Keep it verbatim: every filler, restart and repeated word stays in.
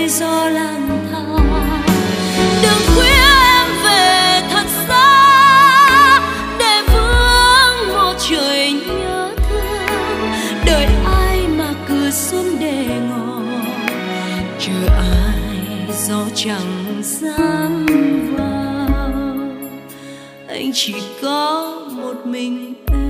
lý do lang thang. Đừng khuya em về thật xa để vương một trời nhớ thương. Đợi ai mà cửa xuân để ngỏ, chờ ai gió chẳng dám vào. Anh chỉ có một mình em.